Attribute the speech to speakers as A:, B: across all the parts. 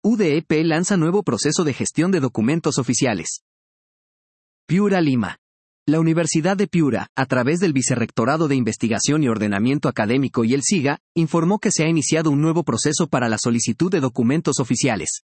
A: UDEP lanza nuevo proceso de gestión de documentos oficiales. Piura, Lima. La Universidad de Piura, a través del Vicerrectorado de Investigación y Ordenamiento Académico y el SIGA, informó que se ha iniciado un nuevo proceso para la solicitud de documentos oficiales.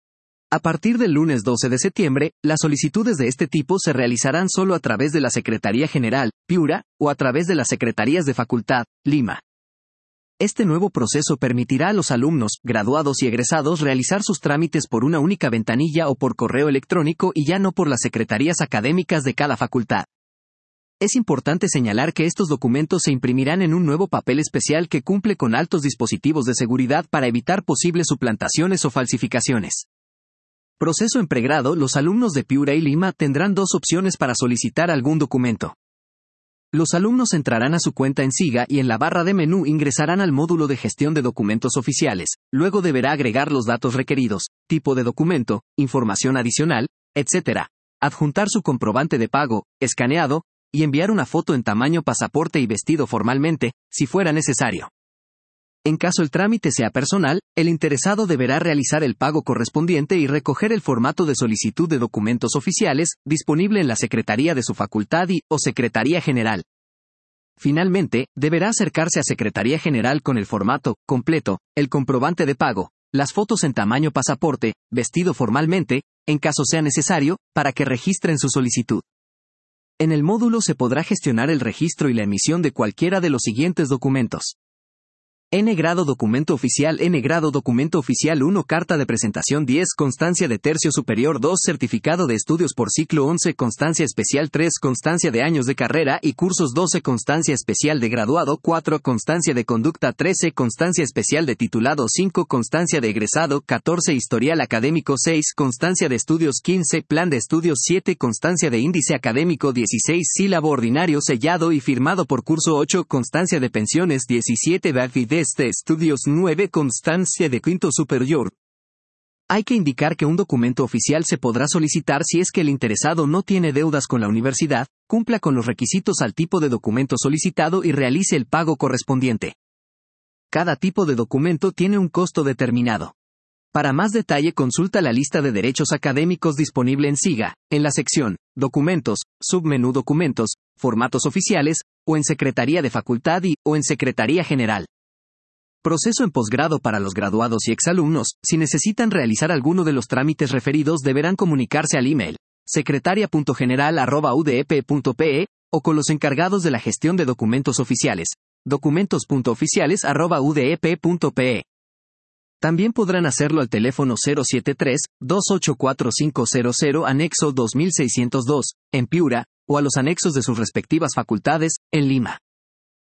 A: A partir del lunes 12 de septiembre, las solicitudes de este tipo se realizarán solo a través de la Secretaría General, Piura, o a través de las Secretarías de Facultad, Lima. Este nuevo proceso permitirá a los alumnos, graduados y egresados realizar sus trámites por una única ventanilla o por correo electrónico y ya no por las secretarías académicas de cada facultad. Es importante señalar que estos documentos se imprimirán en un nuevo papel especial que cumple con altos dispositivos de seguridad para evitar posibles suplantaciones o falsificaciones. Proceso en pregrado. Los alumnos de Piura y Lima tendrán dos opciones para solicitar algún documento. Los alumnos entrarán a su cuenta en SIGA y en la barra de menú ingresarán al módulo de gestión de documentos oficiales, luego deberá agregar los datos requeridos, tipo de documento, información adicional, etc., adjuntar su comprobante de pago, escaneado, y enviar una foto en tamaño pasaporte y vestido formalmente, si fuera necesario. En caso el trámite sea personal, el interesado deberá realizar el pago correspondiente y recoger el formato de solicitud de documentos oficiales, disponible en la Secretaría de su facultad o Secretaría General. Finalmente, deberá acercarse a Secretaría General con el formato completo, el comprobante de pago, las fotos en tamaño pasaporte, vestido formalmente, en caso sea necesario, para que registren su solicitud. En el módulo se podrá gestionar el registro y la emisión de cualquiera de los siguientes documentos. N grado documento oficial. N grado documento oficial 1 carta de presentación 10 constancia de tercio superior 2 certificado de estudios por ciclo 11 constancia especial 3 constancia de años de carrera y cursos 12 constancia especial de graduado 4 constancia de conducta 13 constancia especial de titulado 5 constancia de egresado 14 historial académico 6 constancia de estudios 15 plan de estudios 7 constancia de índice académico 16 sílabo ordinario sellado y firmado por curso 8 constancia de pensiones 17 de estudios 9 constancia de quinto superior. Hay que indicar que un documento oficial se podrá solicitar si es que el interesado no tiene deudas con la universidad, cumpla con los requisitos al tipo de documento solicitado y realice el pago correspondiente. Cada tipo de documento tiene un costo determinado. Para más detalle consulta la lista de derechos académicos disponible en SIGA, en la sección Documentos, submenú Documentos, Formatos oficiales, o en Secretaría de Facultad o en Secretaría General. Proceso en posgrado. Para los graduados y exalumnos, si necesitan realizar alguno de los trámites referidos deberán comunicarse al email secretaria.general@udep.pe o con los encargados de la gestión de documentos oficiales, documentos.oficiales@udep.pe. También podrán hacerlo al teléfono 073-284-500 anexo 2602, en Piura, o a los anexos de sus respectivas facultades, en Lima.